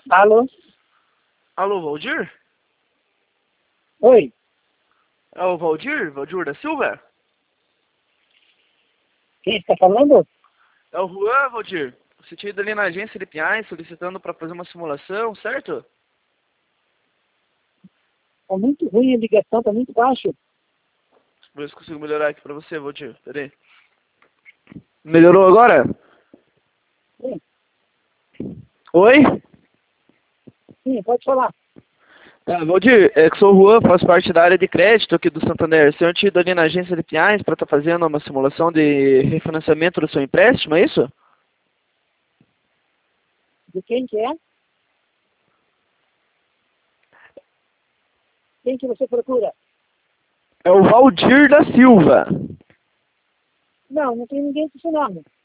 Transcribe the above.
Alô? Alô, Valdir? Oi? É o Valdir? Valdir da Silva? Quem está falando? É o Juan, Valdir. Você tinha ido ali na agência de Pinhais solicitando para fazer uma simulação, certo? Está muito ruim a ligação, está muito baixo. Deixa eu ver se consigo melhorar aqui para você, Valdir. Pera aí. Melhorou agora? Sim, Oi? sim, pode falar. Valdir, é que sou o Juan, faço parte da área de crédito aqui do Santander. Você tinha ido ali na agência de Pinhais para estar fazendo uma simulação de refinanciamento do seu empréstimo, é isso? De quem que é? Quem que você procura? É o Valdir da Silva. Não, não tem ninguém com esse nome.